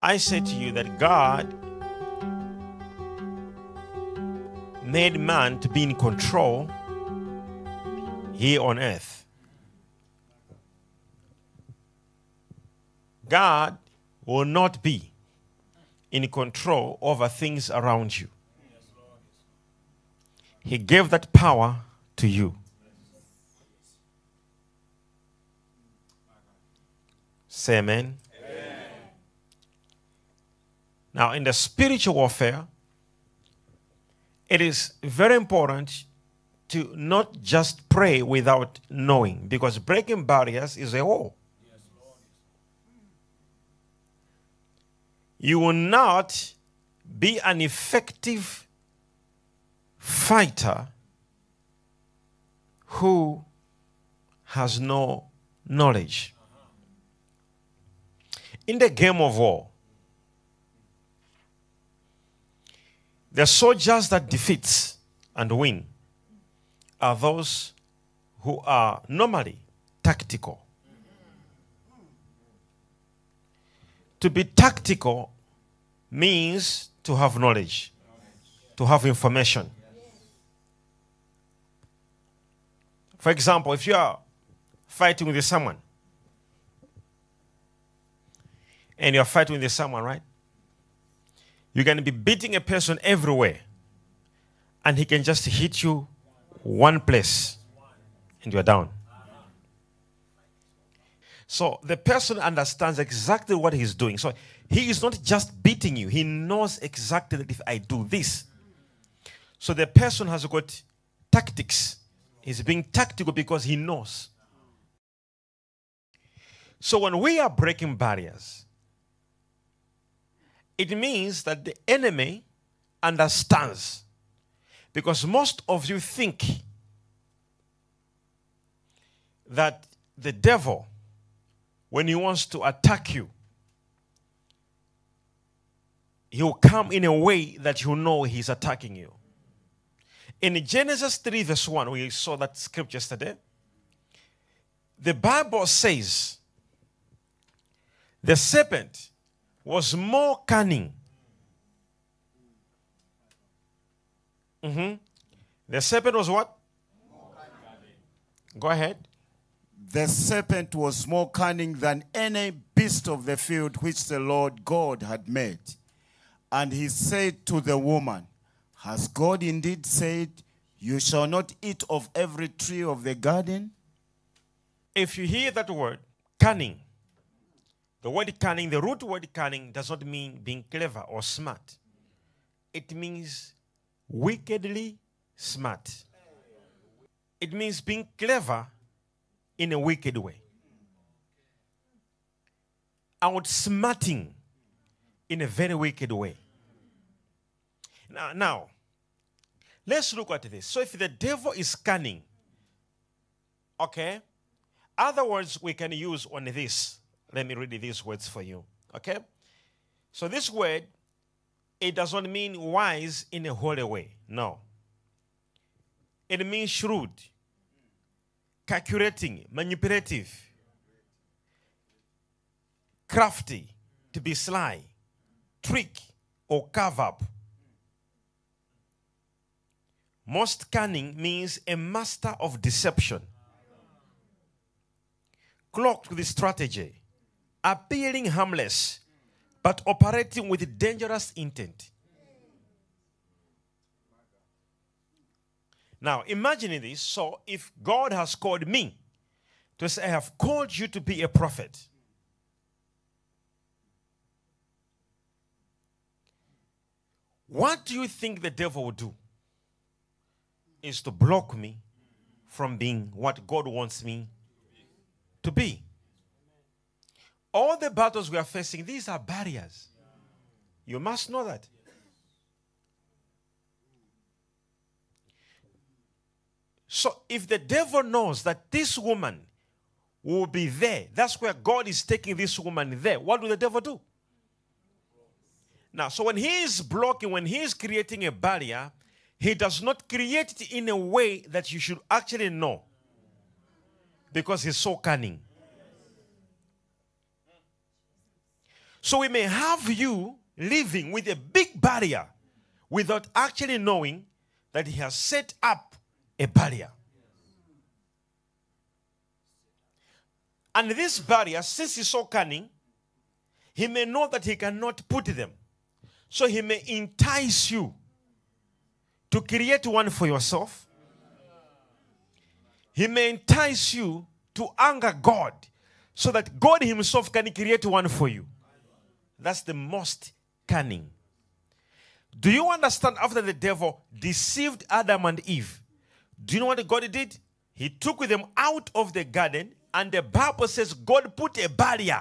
I said to you that God made man to be in control here on earth. God will not be in control over things around you. He gave that power to you. Say amen. Amen. Now, in the spiritual warfare, it is very important to not just pray without knowing, because breaking barriers is a war. You will not be an effective fighter who has no knowledge. In the game of war, the soldiers that defeats and win are those who are normally tactical. To be tactical means to have knowledge, to have information. For example, if you are fighting with someone, and you're fighting with someone, right? You're going to be beating a person everywhere, and he can just hit you one place, and you're down. So the person understands exactly what he's doing. So he is not just beating you. He knows exactly that if I do this. So the person has got tactics. He's being tactical because he knows. So when we are breaking barriers, it means that the enemy understands. Because most of you think that the devil, when he wants to attack you, he will come in a way that you know he's attacking you. In Genesis 3 verse 1, we saw that scripture yesterday. The Bible says the serpent was more cunning. The serpent was what? Go ahead. The serpent was more cunning than any beast of the field which the Lord God had made. And he said to the woman, has God indeed said, you shall not eat of every tree of the garden? If you hear that word, cunning, the word cunning, the root word cunning does not mean being clever or smart. It means wickedly smart. It means being clever in a wicked way. Outsmarting in a very wicked way. Now, let's look at this. So if the devil is cunning, okay, other words we can use on this. Let me read these words for you, okay? So this word, it does not mean wise in a holy way. No. It means shrewd, calculating, manipulative, crafty, to be sly, trick, or cover up. Most cunning means a master of deception, cloaked with strategy, appearing harmless, but operating with dangerous intent. Now, imagine this. So, if God has called me to say, I have called you to be a prophet, what do you think the devil will do? Is to block me from being what God wants me to be. All the battles we are facing, these are barriers. You must know that. So if the devil knows that this woman will be there, that's where God is taking this woman there, what will the devil do? Now, so when he is blocking, when he is creating a barrier, he does not create it in a way that you should actually know. Because he's so cunning. So we may have you living with a big barrier without actually knowing that he has set up a barrier. And this barrier, since he's so cunning, he may know that he cannot put them. So he may entice you to create one for yourself. He may entice you to anger God so that God himself can create one for you. That's the most cunning. Do you understand after the devil deceived Adam and Eve? Do you know what God did? He took them out of the garden, and the Bible says God put a barrier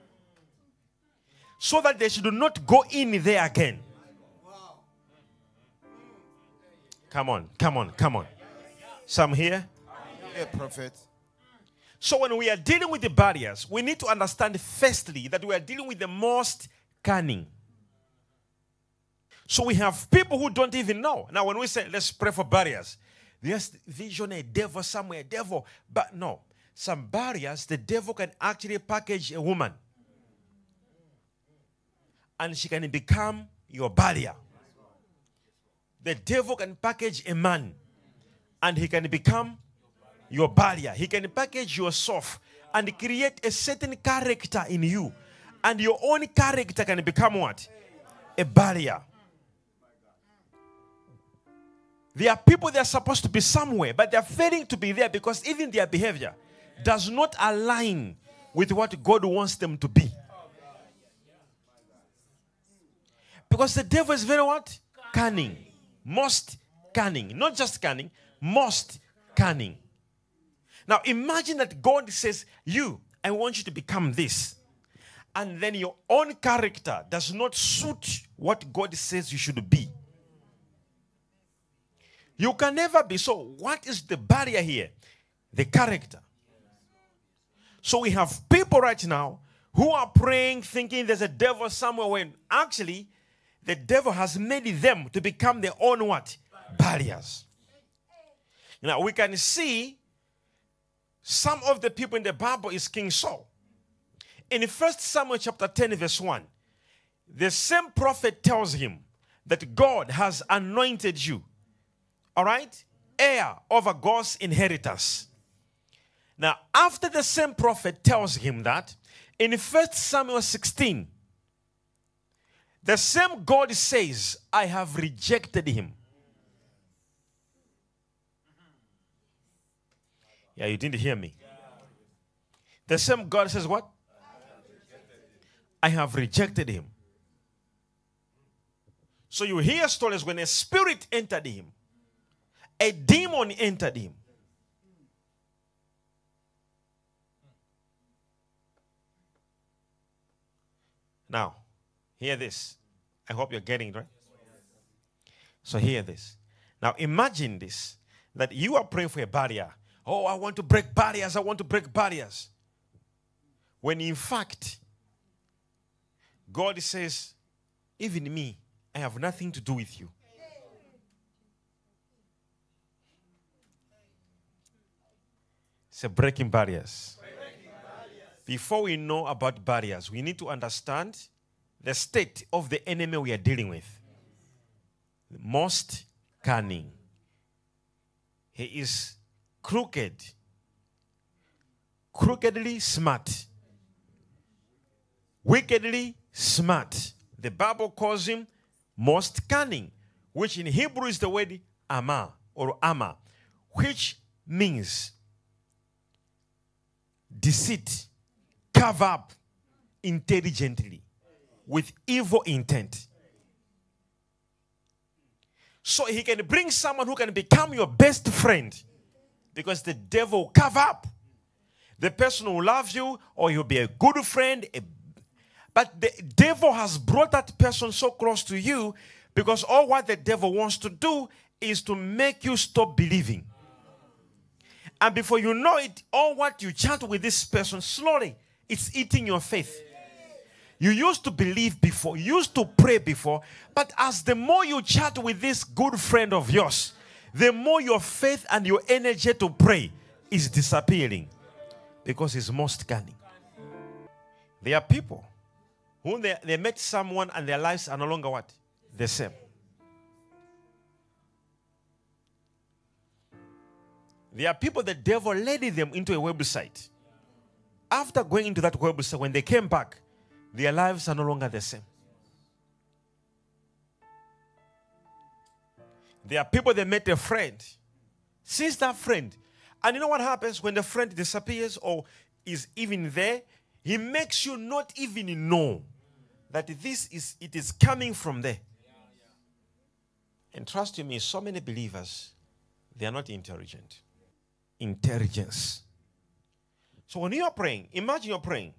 so that they should not go in there again. Come on, come on, come on. Some here? Yeah, prophet. So when we are dealing with the barriers, we need to understand firstly that we are dealing with the most cunning. So we have people who don't even know. Now when we say, let's pray for barriers, there's vision, a devil somewhere, a devil. But no, some barriers, the devil can actually package a woman. And she can become your barrier. The devil can package a man. And he can become your barrier. He can package yourself and create a certain character in you. And your own character can become what? A barrier. There are people that are supposed to be somewhere, but they are failing to be there because even their behavior does not align with what God wants them to be. Because the devil is very what? Cunning. Most cunning. Not just cunning, most cunning. Now imagine that God says, I want you to become this. And then your own character does not suit what God says you should be. You can never be. So what is the barrier here? The character. So we have people right now who are praying thinking there's a devil somewhere when actually the devil has made them to become their own what? Barriers. Now we can see some of the people in the Bible is King Saul. In 1 Samuel chapter 10 verse 1, the same prophet tells him that God has anointed you, all right, heir over God's inheritance. Now, after the same prophet tells him that, in 1 Samuel 16, the same God says, I have rejected him. Yeah, you didn't hear me. The same God says what? I have rejected him. So you hear stories when a spirit entered him, a demon entered him. Now, hear this. I hope you're getting it, right? So hear this. Now imagine this, that you are praying for a barrier. Oh, I want to break barriers. I want to break barriers. When in fact, God says, even me, I have nothing to do with you. It's a breaking barriers. Before we know about barriers, we need to understand the state of the enemy we are dealing with. The most cunning. He is crooked. Crookedly smart. Wickedly smart. The Bible calls him most cunning, which in Hebrew is the word ama or ama, which means deceit, cover up intelligently with evil intent. So he can bring someone who can become your best friend because the devil will cover up. The person will love you or he'll be a good friend. But the devil has brought that person so close to you because all what the devil wants to do is to make you stop believing. And before you know it, all what you chat with this person, slowly, it's eating your faith. You used to believe before, you used to pray before, but as the more you chat with this good friend of yours, the more your faith and your energy to pray is disappearing because it's most cunning. There are people who they met someone and their lives are no longer what? The same. There are people the devil led them into a website. After going into that website, when they came back, their lives are no longer the same. There are people that met a friend. Since that friend, and you know what happens when the friend disappears or is even there? He makes you not even know that it is coming from there. And trust you me, so many believers, they are not intelligent. Intelligence. So when you are praying, imagine you're praying.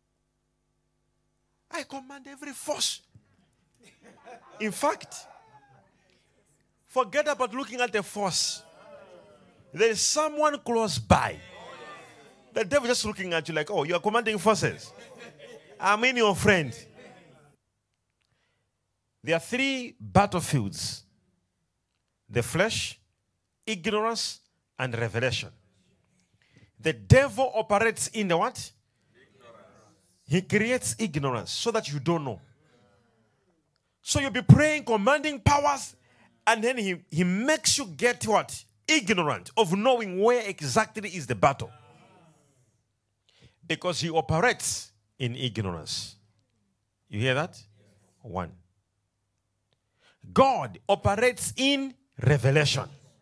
I command every force. In fact, forget about looking at the force. There is someone close by. The devil just looking at you like, oh, you are commanding forces. I'm in your friend. There are 3 battlefields. The flesh, ignorance, and revelation. The devil operates in the what? Ignorance. He creates ignorance so that you don't know. So you'll be praying, commanding powers, and then he makes you get what? Ignorant of knowing where exactly is the battle. Because he operates in ignorance. You hear that? 1. God operates in revelation.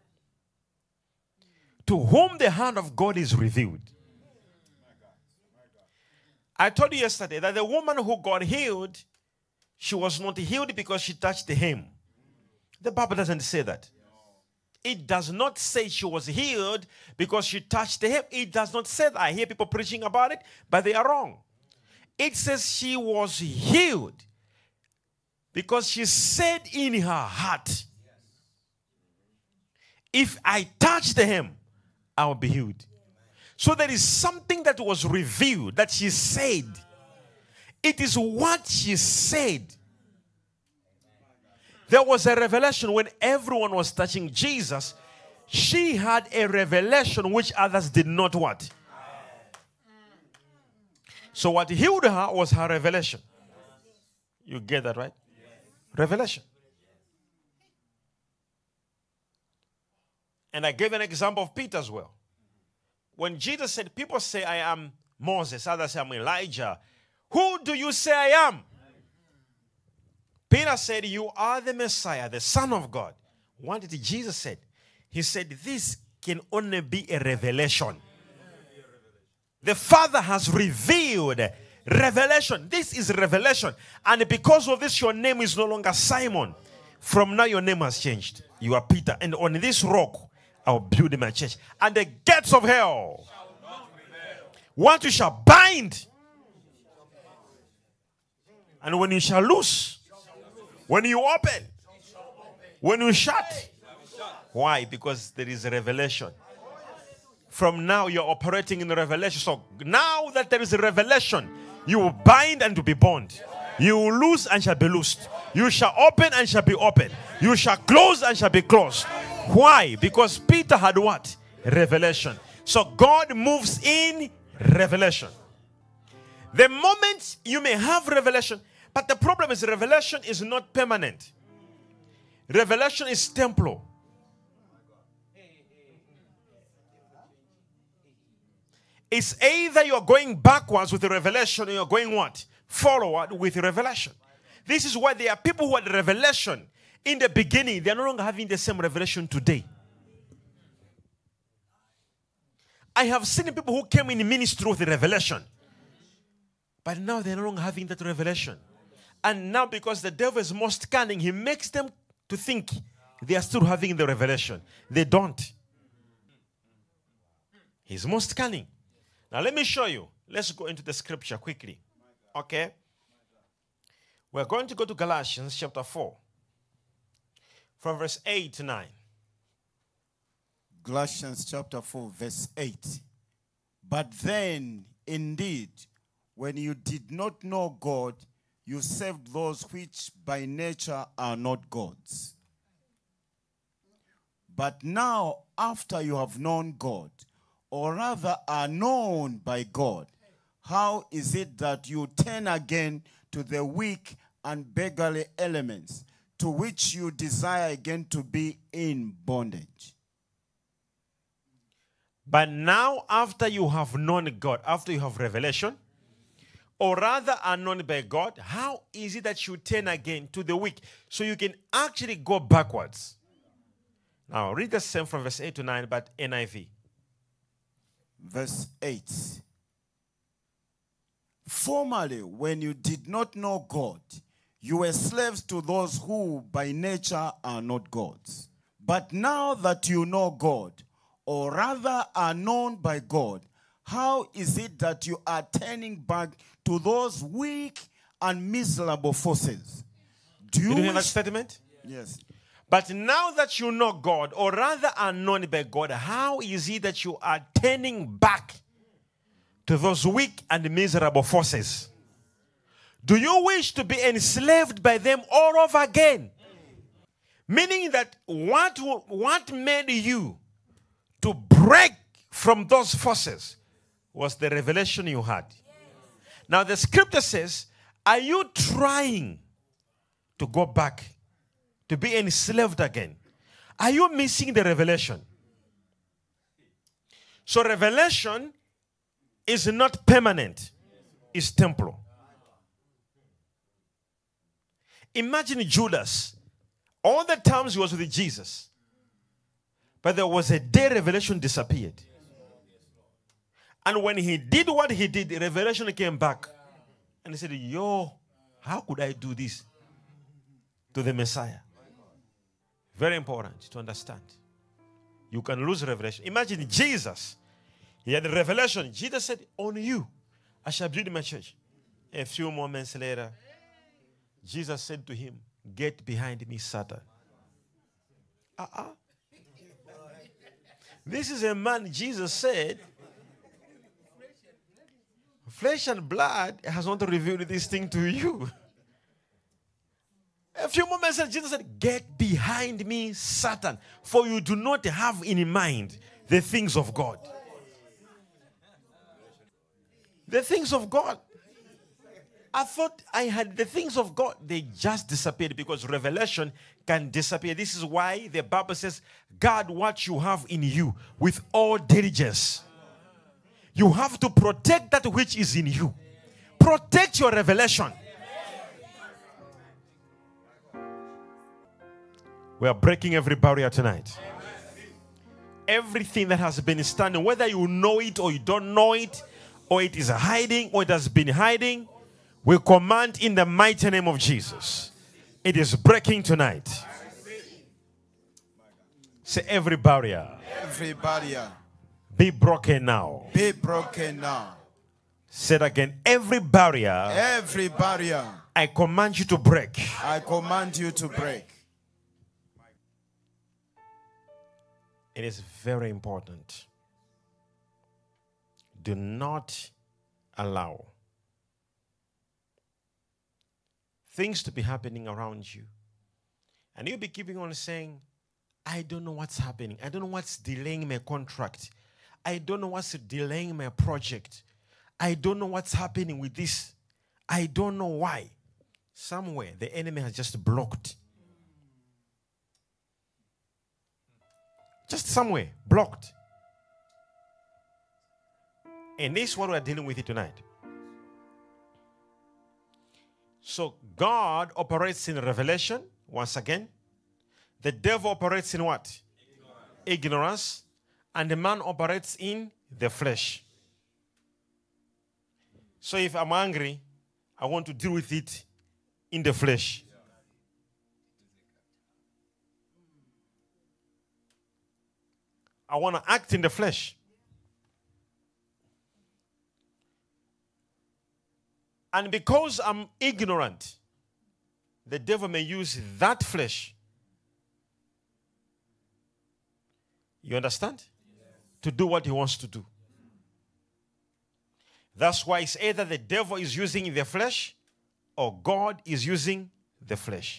To whom the hand of God is revealed. I told you yesterday that the woman who got healed, she was not healed because she touched the hem. The Bible doesn't say that. It does not say she was healed because she touched the hem. It does not say that. I hear people preaching about it, but they are wrong. It says she was healed because she said in her heart, if I touch the hem, I will be healed. So there is something that was revealed that she said. It is what she said. There was a revelation when everyone was touching Jesus. She had a revelation which others did not what? So what healed her was her revelation. You get that, right? Revelation. And I gave an example of Peter as well. When Jesus said, people say I am Moses, others say I'm Elijah. Who do you say I am? Peter said, you are the Messiah, the Son of God. What did Jesus say? He said, this can only be a revelation. The Father has revealed revelation. This is revelation. And because of this, your name is no longer Simon. From now, your name has changed. You are Peter. And on this rock, I will build my church. And the gates of hell, what you shall bind, and when you shall loose, when you open, when you shut. Why? Because there is a revelation. From now, you're operating in the revelation. So now that there is a revelation, you will bind and to be bound. You will loose and shall be loosed. You shall open and shall be opened. You shall close and shall be closed. Why? Because Peter had what? Revelation. So God moves in revelation. The moment you may have revelation, but the problem is revelation is not permanent. Revelation is temporal. It's either you're going backwards with the revelation or you're going what? Forward with the revelation. This is why there are people who had revelation in the beginning. They're no longer having the same revelation today. I have seen people who came in ministry with the revelation. But now they're no longer having that revelation. And now because the devil is most cunning, he makes them to think they are still having the revelation. They don't. He's most cunning. Now let me show you. Let's go into the scripture quickly. Okay? We're going to go to Galatians chapter 4. From verse 8 to 9. Galatians chapter 4 verse 8. But then, indeed, when you did not know God, you served those which by nature are not gods. But now, after you have known God, or rather are known by God, how is it that you turn again to the weak and beggarly elements, to which you desire again to be in bondage. But now, after you have known God, after you have revelation, or rather are known by God, how is it that you turn again to the weak? So you can actually go backwards. Now, read the same from verse 8 to 9, but NIV. Verse 8. Formerly, when you did not know God, you were slaves to those who by nature are not gods. But now that you know God, or rather are known by God, how is it that you are turning back to those weak and miserable forces? Do you Did you hear that wish- statement? Yes. But now that you know God, or rather are known by God, how is it that you are turning back to those weak and miserable forces? Do you wish to be enslaved by them all over again? Meaning that what made you to break from those forces was the revelation you had. Now the scripture says, are you trying to go back to be enslaved again? Are you missing the revelation? So revelation is not permanent, it's temporal. Imagine Judas. All the times he was with Jesus. But there was a day revelation disappeared. And when he did what he did, the revelation came back. And he said, yo, how could I do this to the Messiah? Very important to understand. You can lose revelation. Imagine Jesus. He had a revelation. Jesus said, on you, I shall build my church. A few moments later, Jesus said to him, get behind me, Satan. This is a man, Jesus said, flesh and blood has not revealed this thing to you. A few moments later, Jesus said, get behind me, Satan, for you do not have in mind the things of God. The things of God. I thought I had the things of God. They just disappeared because revelation can disappear. This is why the Bible says, guard what you have in you with all diligence. You have to protect that which is in you. Protect your revelation. We are breaking every barrier tonight. Everything that has been standing, whether you know it or you don't know it, or it is hiding or it has been hiding, we command in the mighty name of Jesus. It is breaking tonight. Say every barrier. Every barrier. Be broken now. Be broken now. Say it again. Every barrier. Every barrier. I command you to break. I command you to break. It is very important. Do not allow things to be happening around you. And you'll be keeping on saying, I don't know what's happening. I don't know what's delaying my contract. I don't know what's delaying my project. I don't know what's happening with this. I don't know why. Somewhere the enemy has just blocked. Just somewhere, blocked. And this is what we're dealing with it tonight. So God operates in revelation, once again. The devil operates in what? Ignorance. And the man operates in the flesh. So if I'm angry, I want to deal with it in the flesh. I want to act in the flesh. And because I'm ignorant, the devil may use that flesh. You understand? To do what he wants to do. That's why it's either the devil is using the flesh or God is using the flesh.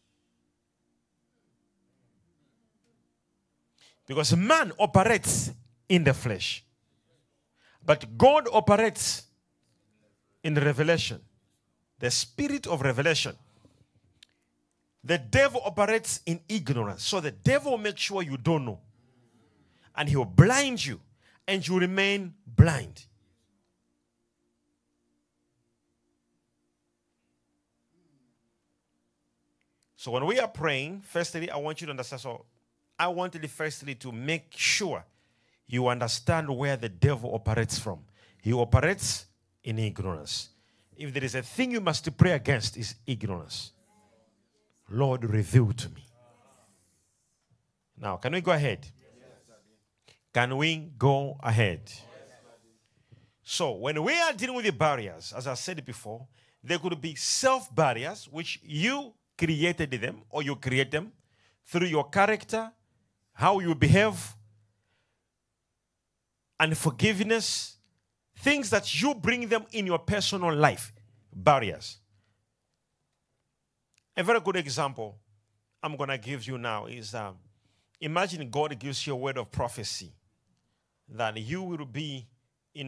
Because man operates in the flesh. But God operates in revelation. the spirit of revelation. The devil operates in ignorance. So the devil will make sure you don't know. And he will blind you. And you remain blind. So when we are praying, firstly, I want you to understand. So I want you firstly to make sure you understand where the devil operates from. He operates in ignorance. If there is a thing you must pray against, is ignorance. Lord, reveal to me. Now, can we go ahead? Can we go ahead? So, when we are dealing with the barriers, as I said before, there could be self-barriers, which you created them, or you create them through your character, how you behave, and forgiveness, things that you bring them in your personal life, barriers. A very good example I'm going to give you now is, imagine God gives you a word of prophecy that you will be in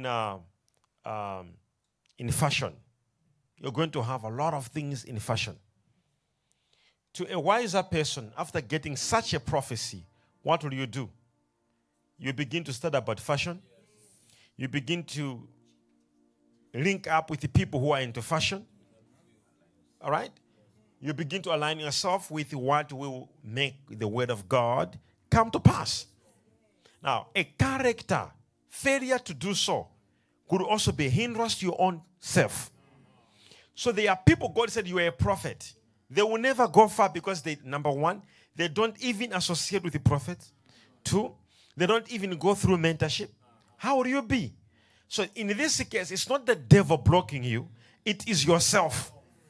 fashion. You're going to have a lot of things in fashion. To a wiser person, after getting such a prophecy, what will you do? You begin to study about fashion. You begin to link up with the people who are into fashion. All right? You begin to align yourself with what will make the word of God come to pass. Now, a character failure to do so could also be a hindrance to your own self. So there are people, God said you are a prophet. They will never go far because they, number one, they don't even associate with the prophet. Two, they don't even go through mentorship. How will you be? So in this case, it's not the devil blocking you. It is yourself.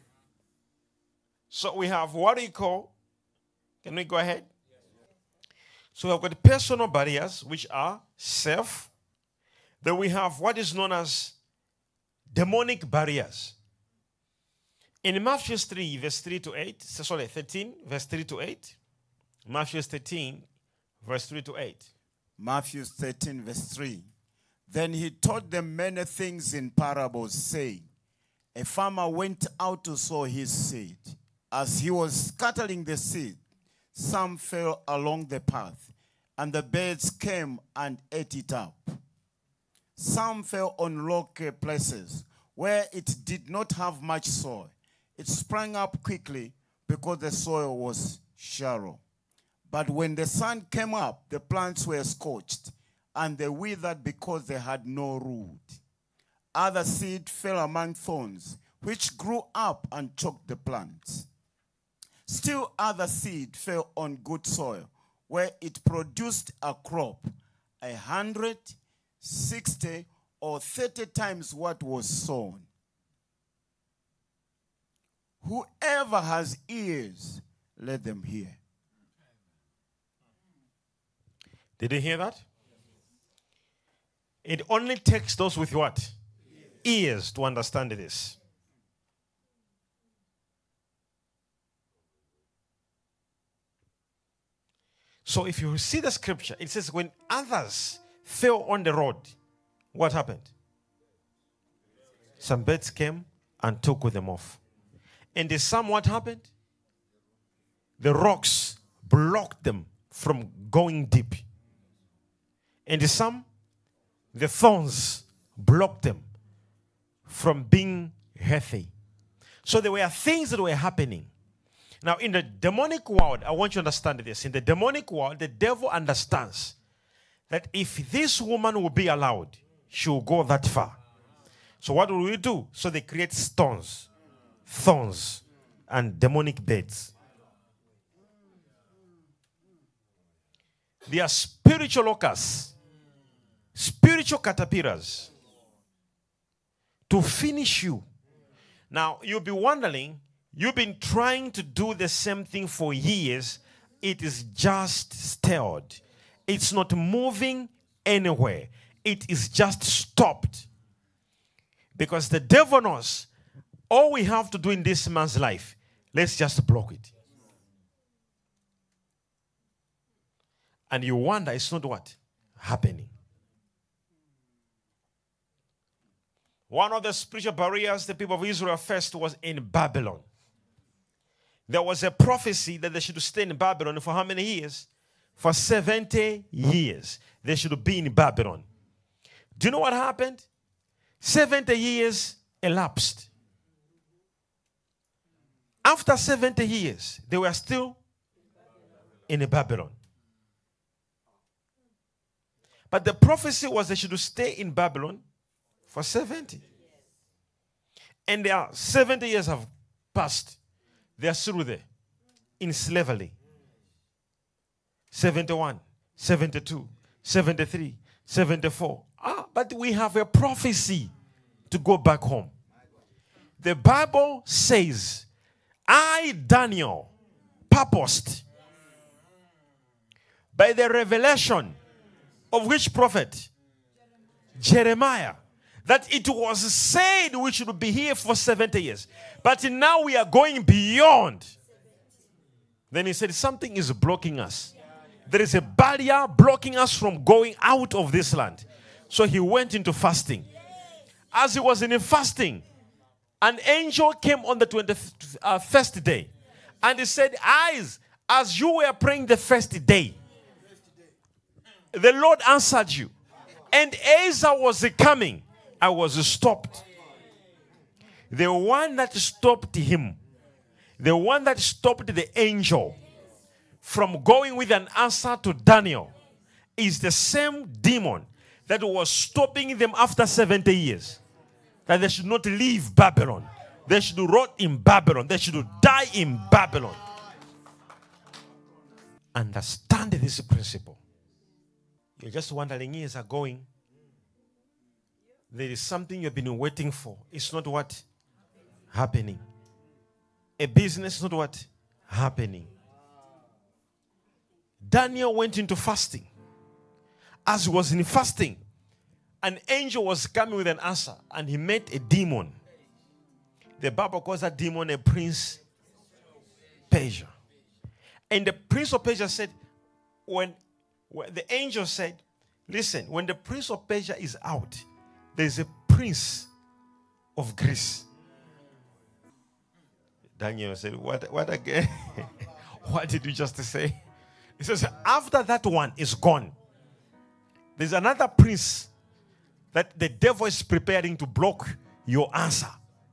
So we have what we call, can we go ahead? So we've got personal barriers, which are self. Then we have what is known as demonic barriers. In Matthew 3, verse 3 to 8, 13, verse 3 to 8. Matthew 13, verse 3 to 8. Matthew 13, verse 3. Then he taught them many things in parables, saying, a farmer went out to sow his seed. As he was scattering the seed, some fell along the path, and the birds came and ate it up. Some fell on rocky places, where it did not have much soil. It sprang up quickly because the soil was shallow. But when the sun came up, the plants were scorched, and they withered because they had no root. Other seed fell among thorns, which grew up and choked the plants. Still other seed fell on good soil, where it produced a crop, 100, 60, or 30 times what was sown. Whoever has ears, let them hear. Did you hear that? It only takes those with what? Ears to understand this. So if you see the scripture, it says when others fell on the road, what happened? Some birds came and took them off. And the some, what happened? The rocks blocked them from going deep. And the some, the thorns blocked them from being healthy. So there were things that were happening. Now, in the demonic world, I want you to understand this. In the demonic world, the devil understands that if this woman will be allowed, she will go that far. So what will we do? So they create stones, thorns, and demonic beds. They are spiritual locusts, spiritual caterpillars to finish you. Now, you'll be wondering, you've been trying to do the same thing for years. It is just stalled. It's not moving anywhere. It is just stopped. Because the devil knows all we have to do in this man's life, let's just block it. And you wonder, it's not what? Happening. One of the spiritual barriers the people of Israel faced was in Babylon. There was a prophecy that they should stay in Babylon for how many years? For 70 years. They should be in Babylon. Do you know what happened? 70 years elapsed. After 70 years, they were still in Babylon. But the prophecy was they should stay in Babylon for 70. And there are 70 years have passed. They are still there in slavery. 71, 72, 73, 74. But we have a prophecy to go back home. The Bible says, I, Daniel, purposed by the revelation of which prophet? Jeremiah. That it was said we should be here for 70 years. But now we are going beyond. Then he said, something is blocking us. There is a barrier blocking us from going out of this land. So he went into fasting. As he was in fasting, an angel came on the 21st day. And he said, as you were praying the first day, the Lord answered you. And as I was coming, I was stopped. The one that stopped him, the one that stopped the angel from going with an answer to Daniel, is the same demon that was stopping them after 70 years. That they should not leave Babylon. They should rot in Babylon. They should die in Babylon. Understand this principle. You're just wondering, years are going. There is something you've been waiting for. It's not what? Happening. A business is not what? Happening. Daniel went into fasting. As he was in fasting, an angel was coming with an answer, and he met a demon. The Bible calls that demon a prince Persia. And the prince of Persia said, when the angel said, listen, when the prince of Persia is out, there is a prince of Greece. Daniel said, what again? What did you just say? He says, after that one is gone, there's another prince that the devil is preparing to block your answer.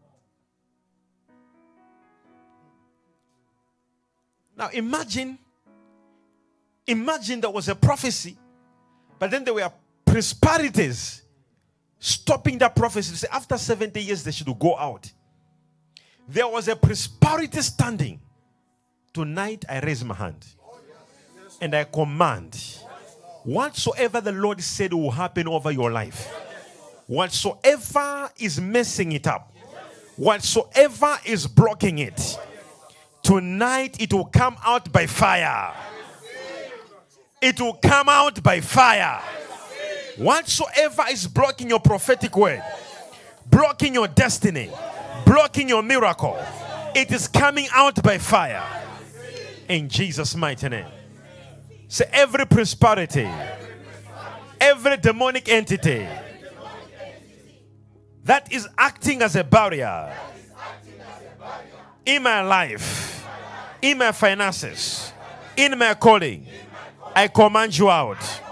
Now imagine there was a prophecy, but then there were prosperities stopping that prophecy. Say after 70 years they should go out. There was a prosperity standing. Tonight I raise my hand and I command, whatsoever the Lord said will happen over your life, whatsoever is messing it up, whatsoever is blocking it, tonight it will come out by fire. It will come out by fire. Whatsoever is blocking your prophetic word, blocking your destiny, blocking your miracle, it is coming out by fire. In Jesus' mighty name. Say every prosperity, every demonic entity that is acting as a barrier in my life, in my finances, in my calling, I command you out.